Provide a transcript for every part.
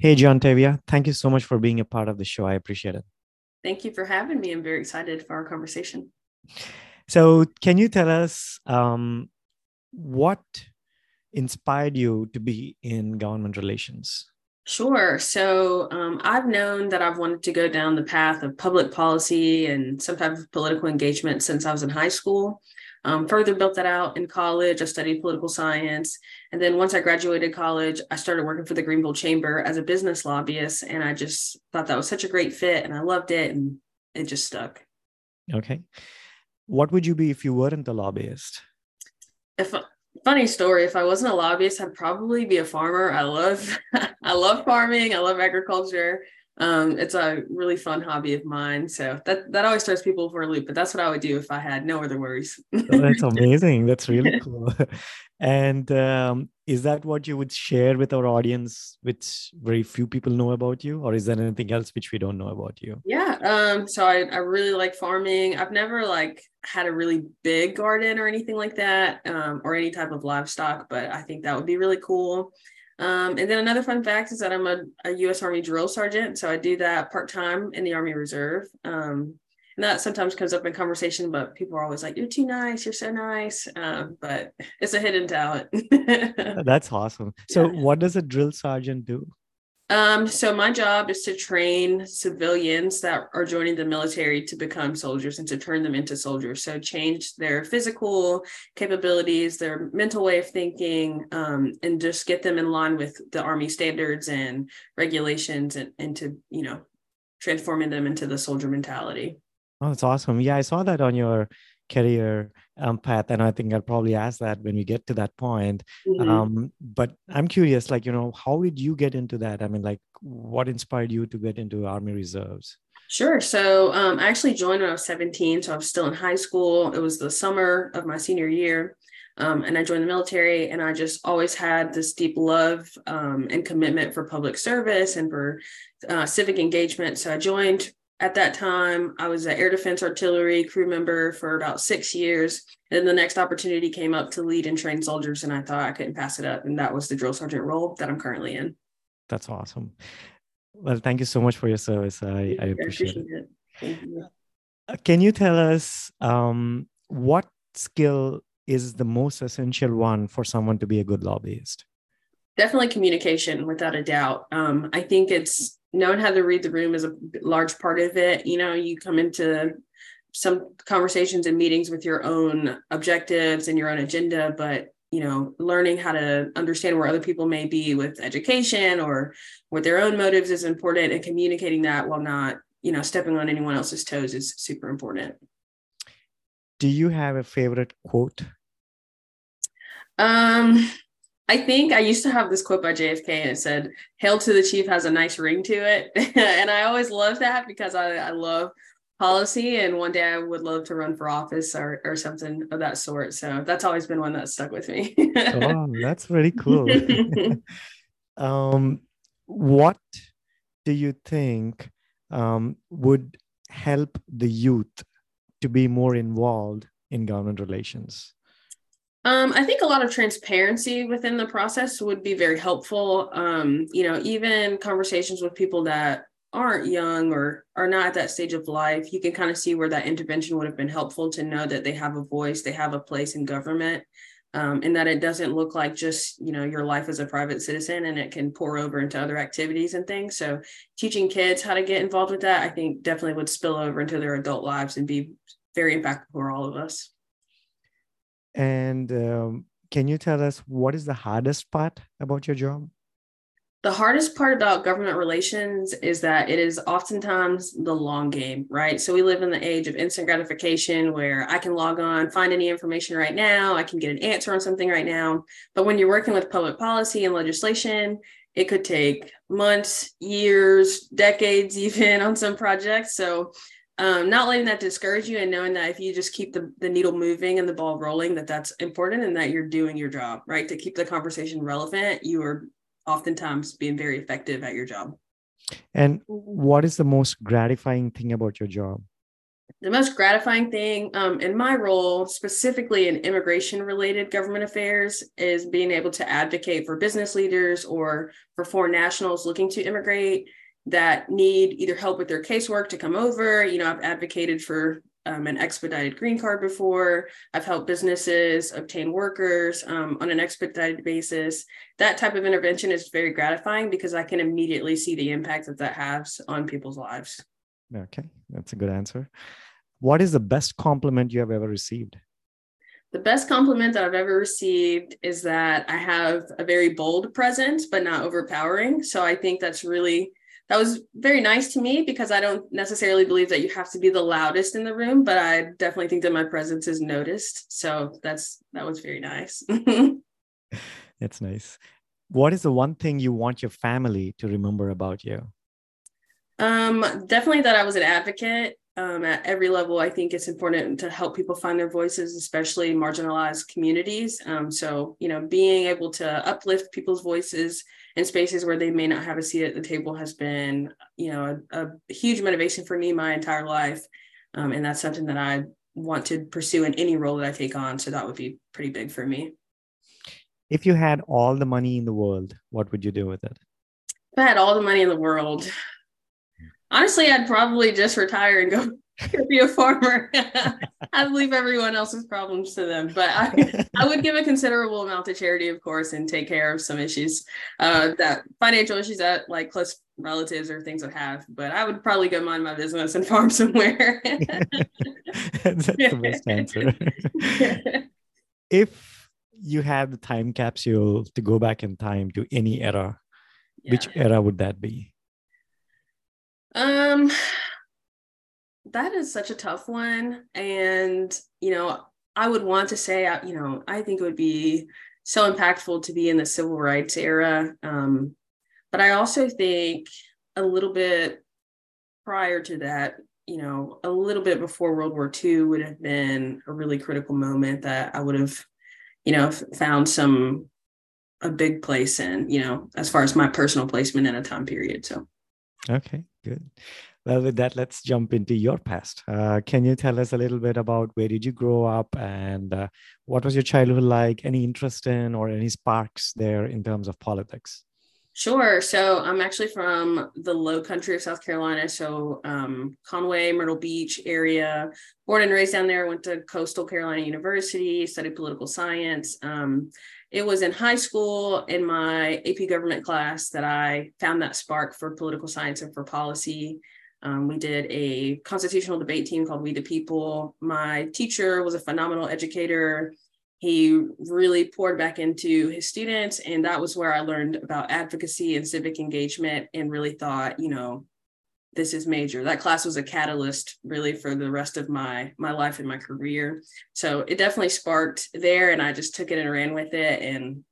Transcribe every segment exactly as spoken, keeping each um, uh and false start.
Hey, John Tavia, thank you so much for being a part of the show. I appreciate it. Thank you for having me. I'm very excited for our conversation. So, can you tell us um, what inspired you to be in government relations? Sure. So um, I've known that I've wanted to go down the path of public policy and some type of political engagement since I was in high school. Um, further built that out in college. I studied political science. And then once I graduated college, I started working for the Greenville Chamber as a business lobbyist. And I just thought that was such a great fit and I loved it. And it just stuck. Okay. What would you be if you weren't a lobbyist? If Funny story, if I wasn't a lobbyist, I'd probably be a farmer. I love I love farming. I love agriculture. Um, it's a really fun hobby of mine. So that that always throws people for a loop, but that's what I would do if I had no other worries. Oh, that's amazing. That's really cool. And um, is that what you would share with our audience, which very few people know about you, or is there anything else which we don't know about you? Yeah. Um, so I, I really like farming. I've never like had a really big garden or anything like that, um, or any type of livestock, but I think that would be really cool. Um, and then another fun fact is that I'm a, a U S Army drill sergeant. So I do that part-time in the Army Reserve. Um, and that sometimes comes up in conversation, but people are always like, "You're too nice, you're so nice." Um, but it's a hidden talent. That's awesome. So, Yeah. what does a drill sergeant do? Um, so my job is to train civilians that are joining the military to become soldiers and to turn them into soldiers. So change their physical capabilities, their mental way of thinking, um, and just get them in line with the Army standards and regulations and, and to, you know, transforming them into the soldier mentality. Oh, that's awesome. Yeah, I saw that on your career um, path, and I think I'll probably ask that when we get to that point. Mhm. Um, but I'm curious, like, you know, how did you get into that? I mean, like, what inspired you to get into Army Reserves? Sure. So um, I actually joined when I was seventeen. So I was still in high school. It was the summer of my senior year. Um, and I joined the military, and I just always had this deep love um, and commitment for public service and for uh, civic engagement. So I joined at that time. I was an air defense artillery crew member for about six years. And then the next opportunity came up to lead and train soldiers, and I thought I couldn't pass it up. And that was the drill sergeant role that I'm currently in. That's awesome. Well, thank you so much for your service. I, I I appreciate it. appreciate it. Thank you. Uh, Can you tell us um, what skill is the most essential one for someone to be a good lobbyist? Definitely communication, without a doubt. Um, I think it's knowing how to read the room is a large part of it. You know, you come into some conversations and meetings with your own objectives and your own agenda, but you know, learning how to understand where other people may be with education or with their own motives is important, and communicating that while not, you know, stepping on anyone else's toes is super important. Do you have a favorite quote? Um, I think I used to have this quote by J F K, and it said, "Hail to the chief" has a nice ring to it. And I always love that because I, I love policy. And one day I would love to run for office or, or something of that sort. So that's always been one that stuck with me. Oh, that's very cool. Um, what do you think um, would help the youth to be more involved in government relations? Um, I think a lot of transparency within the process would be very helpful. Um, you know, even conversations with people that aren't young or are not at that stage of life, you can kind of see where that intervention would have been helpful to know that they have a voice, they have a place in government, um, and that it doesn't look like just, you know, your life as a private citizen, and it can pour over into other activities and things. So teaching kids how to get involved with that, I think definitely would spill over into their adult lives and be very impactful for all of us. And um, can you tell us what is the hardest part about your job? The hardest part about government relations is that it is oftentimes the long game, right? So we live in the age of instant gratification where I can log on, find any information right now, I can get an answer on something right now. But when you're working with public policy and legislation, it could take months, years, decades, even on some projects. So um, not letting that discourage you, and knowing that if you just keep the, the needle moving and the ball rolling, that that's important and that you're doing your job, right? To keep the conversation relevant, you are oftentimes being very effective at your job. And what is the most gratifying thing about your job? The most gratifying thing um, in my role, specifically in immigration related government affairs, is being able to advocate for business leaders or for foreign nationals looking to immigrate that need either help with their casework to come over. You know, I've advocated for um, an expedited green card before. I've helped businesses obtain workers um, on an expedited basis. That type of intervention is very gratifying because I can immediately see the impact that that has on people's lives. Okay, that's a good answer. What is the best compliment you have ever received? The best compliment that I've ever received is that I have a very bold presence, but not overpowering. So I think that's really, that was very nice to me because I don't necessarily believe that you have to be the loudest in the room, but I definitely think that my presence is noticed. So that's, that was very nice. That's nice. What is the one thing you want your family to remember about you? Um, definitely that I was an advocate. Um, at every level, I think it's important to help people find their voices, especially marginalized communities. Um, so, you know, being able to uplift people's voices in spaces where they may not have a seat at the table has been, you know, a, a huge motivation for me my entire life. Um, and that's something that I want to pursue in any role that I take on. So that would be pretty big for me. If you had all the money in the world, what would you do with it? If I had all the money in the world, honestly, I'd probably just retire and go be a farmer. I'd leave everyone else's problems to them. But I, I would give a considerable amount to charity, of course, and take care of some issues, uh, that financial issues that like close relatives or things would have. But I would probably go mind my business and farm somewhere. That's the best answer. If you had the time capsule to go back in time to any era, yeah. which era would that be? Um, that is such a tough one. And, you know, I would want to say, you know, I think it would be so impactful to be in the civil rights era. Um, but I also think a little bit prior to that, you know, a little bit before World War Two would have been a really critical moment that I would have, you know, found some, a big place in, you know, as far as my personal placement in a time period. So. Okay, good. Well, with that, let's jump into your past. Uh, can you tell us a little bit about where did you grow up and uh, what was your childhood like? Any interest in or any sparks there in terms of politics? Sure. So I'm actually from the low country of South Carolina. So um, Conway, Myrtle Beach area, born and raised down there, went to Coastal Carolina University, studied political science. Um, it was in high school in my A P government class that I found that spark for political science and for policy. Um, we did a constitutional debate team called We the People. My teacher was a phenomenal educator. He really poured back into his students. And that was where I learned about advocacy and civic engagement and really thought, you know, this is major. That class was a catalyst really for the rest of my, my life and my career. So it definitely sparked there and I just took it and ran with it. And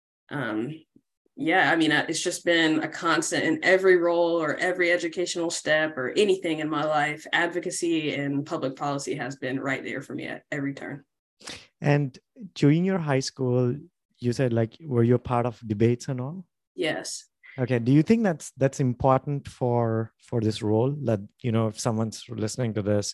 um, yeah, I mean, it's just been a constant in every role or every educational step or anything in my life. Advocacy and public policy has been right there for me at every turn. And during your high school, you said like, were you a part of debates and all? Yes. Okay. Do you think that's that's important for for this role? That, you know, if someone's listening to this,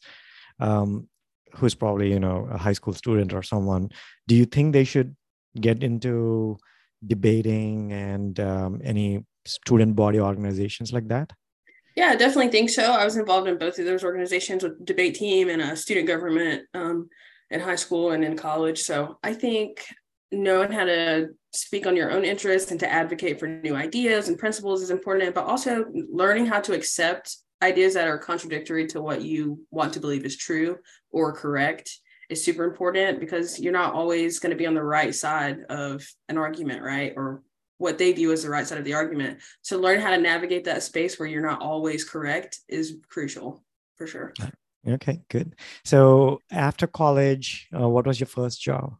um, who's probably, you know, a high school student or someone, do you think they should get into debating and um, any student body organizations like that? Yeah, I definitely think so. I was involved in both of those organizations with debate team and a student government um, in high school and in college. So I think knowing how to speak on your own interests and to advocate for new ideas and principles is important, but also learning how to accept ideas that are contradictory to what you want to believe is true or correct is super important because you're not always going to be on the right side of an argument, right? Or what they view as the right side of the argument. So learn how to navigate that space where you're not always correct is crucial for sure. Okay, good. So after college, uh, what was your first job?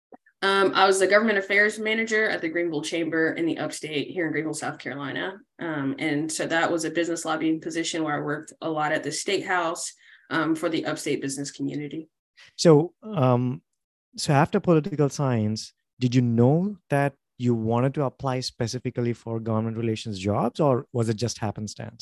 Um, I was the government affairs manager at the Greenville Chamber in the upstate here in Greenville, South Carolina. Um, and so that was a business lobbying position where I worked a lot at the State House um, for the upstate business community. So, um, so after political science, did you know that you wanted to apply specifically for government relations jobs, or was it just happenstance?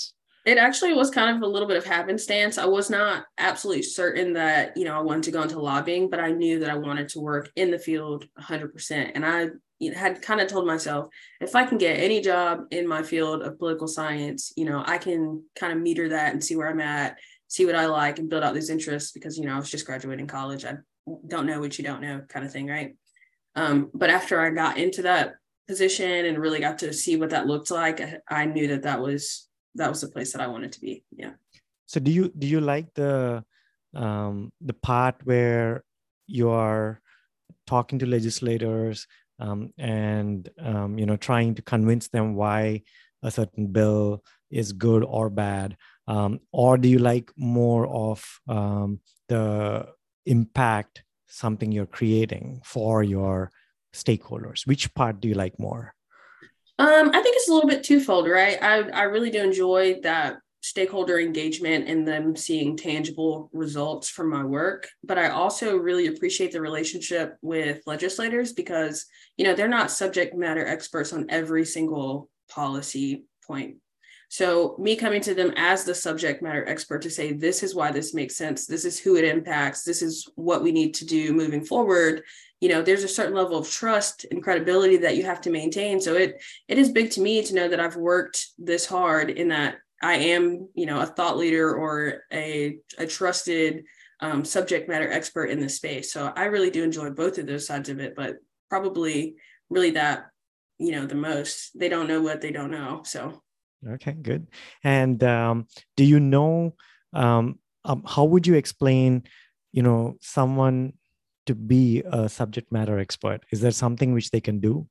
It actually was kind of a little bit of happenstance. I was not absolutely certain that, you know, I wanted to go into lobbying, but I knew that I wanted to work in the field one hundred percent. And I you know, had kind of told myself, if I can get any job in my field of political science, you know, I can kind of meter that and see where I'm at, see what I like and build out these interests because, you know, I was just graduating college. I don't know what you don't know kind of thing, right? Um, but after I got into that position and really got to see what that looked like, I, I knew that that was that was the place that I wanted to be. Yeah. So do you do you like the um, the part where you are talking to legislators um, and um, you know trying to convince them why a certain bill is good or bad, um, or do you like more of um, the impact something you're creating for your stakeholders? Which part do you like more? Um, I think it's a little bit twofold, right? I, I really do enjoy that stakeholder engagement and them seeing tangible results from my work. But I also really appreciate the relationship with legislators because, you know, they're not subject matter experts on every single policy point. So me coming to them as the subject matter expert to say, this is why this makes sense. This is who it impacts. This is what we need to do moving forward. You know, there's a certain level of trust and credibility that you have to maintain. So it it is big to me to know that I've worked this hard in that I am, you know, a thought leader or a, a trusted um, subject matter expert in this space. So I really do enjoy both of those sides of it, but probably really that, you know, the most. They don't know what they don't know. So. Okay, good. And um, do you know um, um, how would you explain, you know, someone to be a subject matter expert? Is there something which they can do?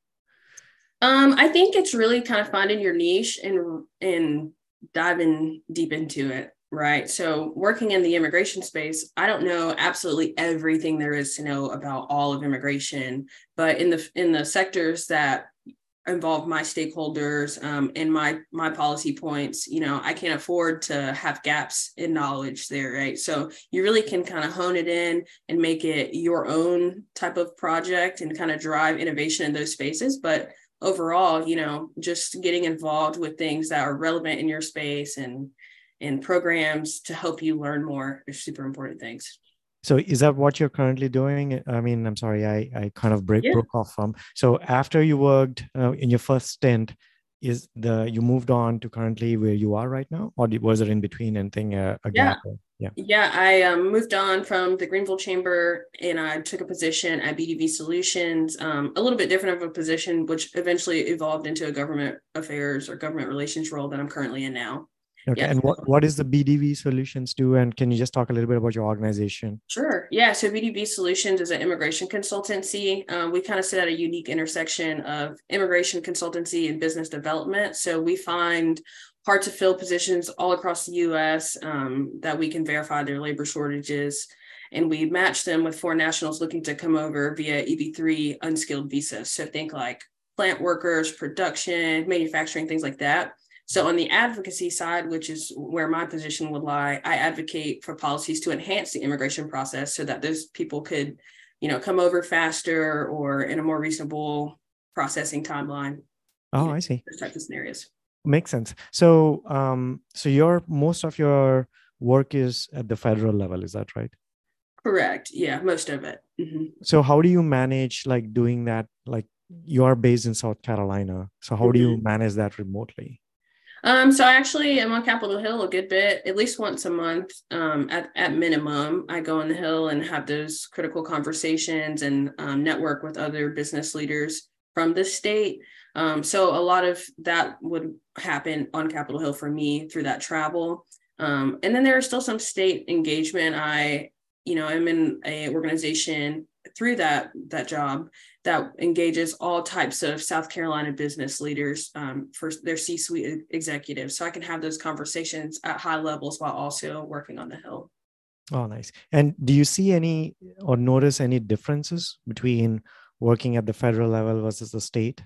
Um, I think it's really kind of finding your niche and and diving deep into it, right? So working in the immigration space, I don't know absolutely everything there is to know about all of immigration, but in the in the sectors that involve my stakeholders um, and my my policy points, you know, I can't afford to have gaps in knowledge there, right? So you really can kind of hone it in and make it your own type of project and kind of drive innovation in those spaces. But overall, you know, just getting involved with things that are relevant in your space and and programs to help you learn more are super important things. So is that what you're currently doing? I mean, I'm sorry, I, I kind of break Yeah. broke off from. So after you worked uh, in your first stint, is the you moved on to currently where you are right now, or did- was it in between anything uh, a Yeah. gap? Yeah. Yeah, I um, moved on from the Greenville Chamber and I took a position at B D V Solutions, um, a little bit different of a position, which eventually evolved into a government affairs or government relations role that I'm currently in now. Okay. Yeah. And what, what is the B D V Solutions do? And can you just talk a little bit about your organization? Sure. Yeah. So B D V Solutions is an immigration consultancy. Um, we kind of sit at a unique intersection of immigration consultancy and business development. So we find hard to fill positions all across the U S um, that we can verify their labor shortages. And we match them with foreign nationals looking to come over via E B three unskilled visas. So think like plant workers, production, manufacturing, things like that. So on the advocacy side, which is where my position would lie, I advocate for policies to enhance the immigration process so that those people could, you know, come over faster or in a more reasonable processing timeline. Oh, You know, I see. those types of scenarios. Makes sense. So, um, so your most of your work is at the federal level, is that right? Correct. Yeah, most of it. Mm-hmm. So, how do you manage like doing that? Like you are based in South Carolina, so how do Mm-hmm. you manage that remotely? Um, so I actually am on Capitol Hill a good bit, at least once a month. Um, at, at minimum, I go on the Hill and have those critical conversations and um, network with other business leaders from the state. Um, so a lot of that would happen on Capitol Hill for me through that travel. Um, and then there is still some state engagement. I, you know, I'm in a organization through that that job that engages all types of South Carolina business leaders um, for their C-suite executives. So I can have those conversations at high levels while also working on the Hill. Oh, nice. And do you see any or notice any differences between working at the federal level versus the state?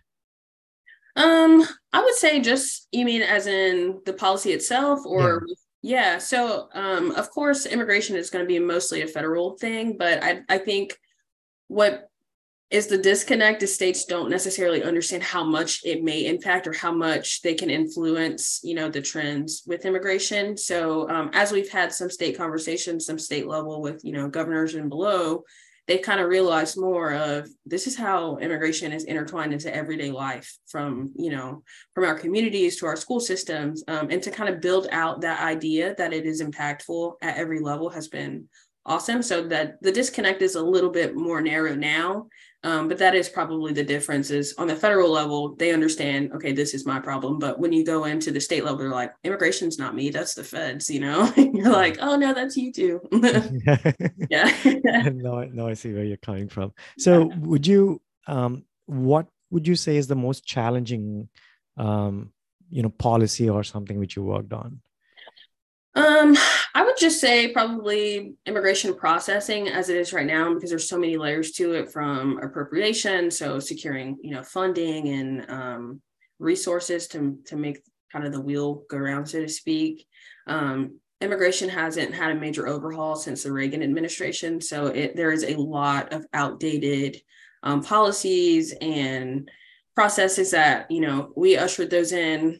Um, I would say just, you mean as in the policy itself Yeah. or yeah. So um, of course, immigration is going to be mostly a federal thing, but I, I think what is the disconnect is states don't necessarily understand how much it may impact or how much they can influence, you know, the trends with immigration. So um, as we've had some state conversations, some state level with, you know, governors and below, they've kind of realized more of this is how immigration is intertwined into everyday life from, you know, from our communities to our school systems, um, and to kind of build out that idea that it is impactful at every level has been awesome. So that the disconnect is a little bit more narrow now. Um, but that is probably the difference is on the federal level, they understand, okay, this is my problem. But when you go into the state level, they're like, immigration's not me, that's the feds, you know? You're like, oh no, that's you too. Yeah. no, no, I see where you're coming from. So would you, um, what would you say is the most challenging, um, you know, policy or something which you worked on? Um, I would just say probably immigration processing as it is right now, because there's so many layers to it from appropriation. So securing, you know, funding and um, resources to, to make kind of the wheel go around, so to speak. Um, immigration hasn't had a major overhaul since the Reagan administration. So it, there is a lot of outdated um, policies and processes that, you know, we ushered those in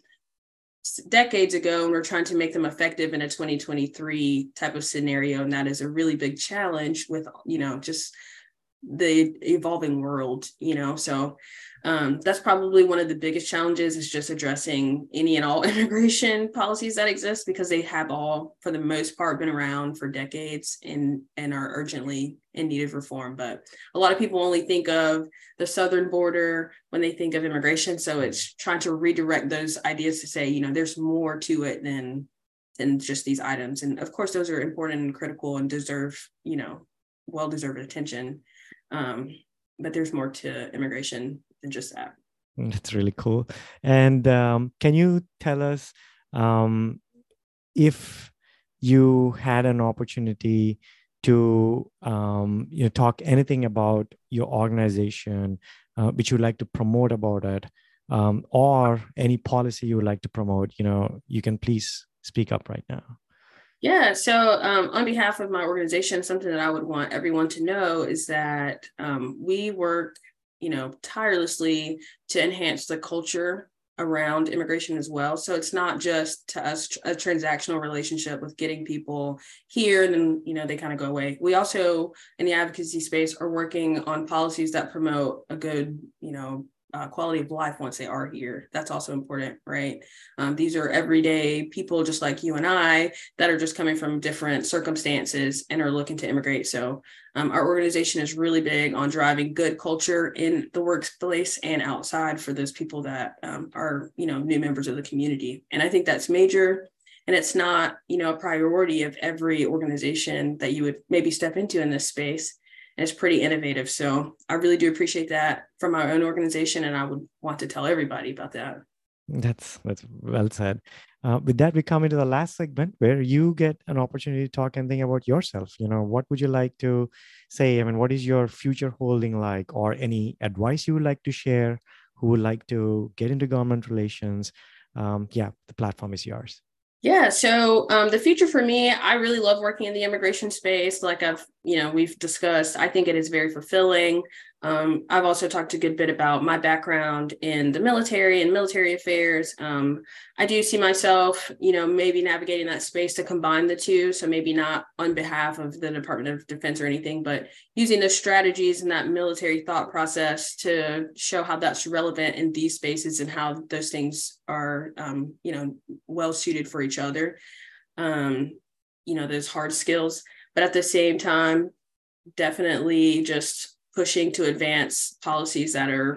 decades ago, and we're trying to make them effective in a twenty twenty-three type of scenario. And that is a really big challenge with, you know, just the evolving world, you know. So um, that's probably one of the biggest challenges is just addressing any and all immigration policies that exist, because they have all, for the most part, been around for decades and, and are urgently in need of reform. But a lot of people only think of the southern border when they think of immigration. So it's trying to redirect those ideas to say, you know, there's more to it than, than just these items. And of course, those are important and critical and deserve, you know, well-deserved attention. Um, but there's more to immigration than just that. That's really cool. And um, can you tell us um, if you had an opportunity to um, you know, talk anything about your organization, uh, which you'd like to promote about it, um, or any policy you would like to promote, you know, you can please speak up right now. Yeah, so um, on behalf of my organization, something that I would want everyone to know is that um, we work, you know, tirelessly to enhance the culture around immigration as well. So it's not just to us a transactional relationship with getting people here and then, you know, they kind of go away. We also, in the advocacy space, are working on policies that promote a good, you know, Uh, quality of life once they are here. That's also important, right? Um, these are everyday people just like you and I that are just coming from different circumstances and are looking to immigrate. So um, our organization is really big on driving good culture in the workplace and outside for those people that um, are, you know, new members of the community. And I think that's major. And it's not, you know, a priority of every organization that you would maybe step into in this space. And it's pretty innovative. So I really do appreciate that from our own organization. And I would want to tell everybody about that. That's that's well said. Uh, with that, we come into the last segment where you get an opportunity to talk and think about yourself. You know, what would you like to say? I mean, what is your future holding like, or any advice you would like to share? Who would like to get into government relations? Um, yeah, the platform is yours. Yeah, so um, the future for me, I really love working in the immigration space. Like I've, you know, we've discussed, I think it is very fulfilling. Um, I've also talked a good bit about my background in the military and military affairs. Um, I do see myself, you know, maybe navigating that space to combine the two. So maybe not on behalf of the Department of Defense or anything, but using the strategies and that military thought process to show how that's relevant in these spaces and how those things are, um, you know, well suited for each other. Um, you know, those hard skills, but at the same time, definitely just pushing to advance policies that are,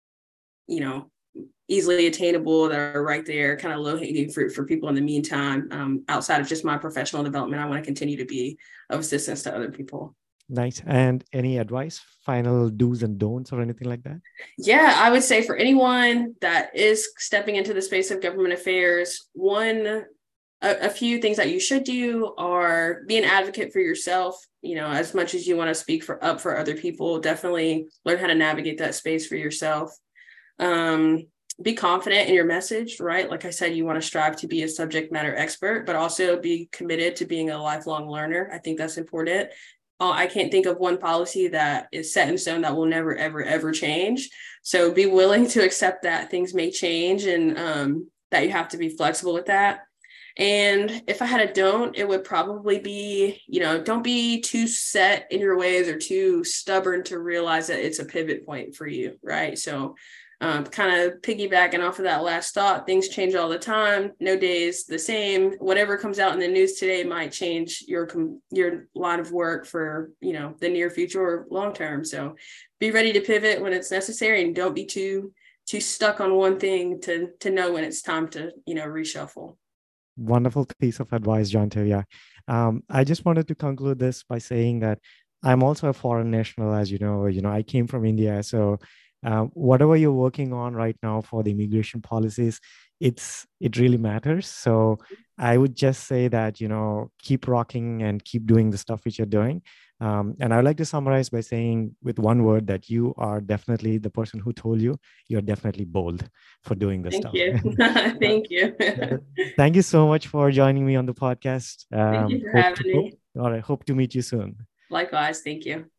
you know, easily attainable, that are right there, kind of low hanging fruit for people in the meantime. Um, outside of just my professional development, I want to continue to be of assistance to other people. Nice. And any advice, final do's and don'ts or anything like that? Yeah, I would say for anyone that is stepping into the space of government affairs, one, a, a few things that you should do are be an advocate for yourself. You know, as much as you want to speak for up for other people, definitely learn how to navigate that space for yourself. Um, be confident in your message, right? Like I said, you want to strive to be a subject matter expert, but also be committed to being a lifelong learner. I think that's important. oh, I can't think of one policy that is set in stone that will never, ever, ever change. So be willing to accept that things may change and um, that you have to be flexible with that. And if I had a don't, it would probably be, you know, don't be too set in your ways or too stubborn to realize that it's a pivot point for you, right? So um, kind of piggybacking off of that last thought, things change all the time. No day is the same. Whatever comes out in the news today might change your your line of work for, you know, the near future or long term. So be ready to pivot when it's necessary and don't be too too stuck on one thing to to know when it's time to, you know, reshuffle. Wonderful piece of advice, John Tavia. Um, I just wanted to conclude this by saying that I'm also a foreign national, as you know. You know, I came from India, so uh, whatever you're working on right now for the immigration policies, it's it really matters. So I would just say that, you know, keep rocking and keep doing the stuff which you're doing. Um, and I would like to summarize by saying with one word that you are definitely the person who told you you're definitely bold for doing this Thank stuff. you. Thank you. Thank you so much for joining me on the podcast. Thank you Um, for hope having to, hope, me. all right, hope to meet you soon. Likewise. Thank you.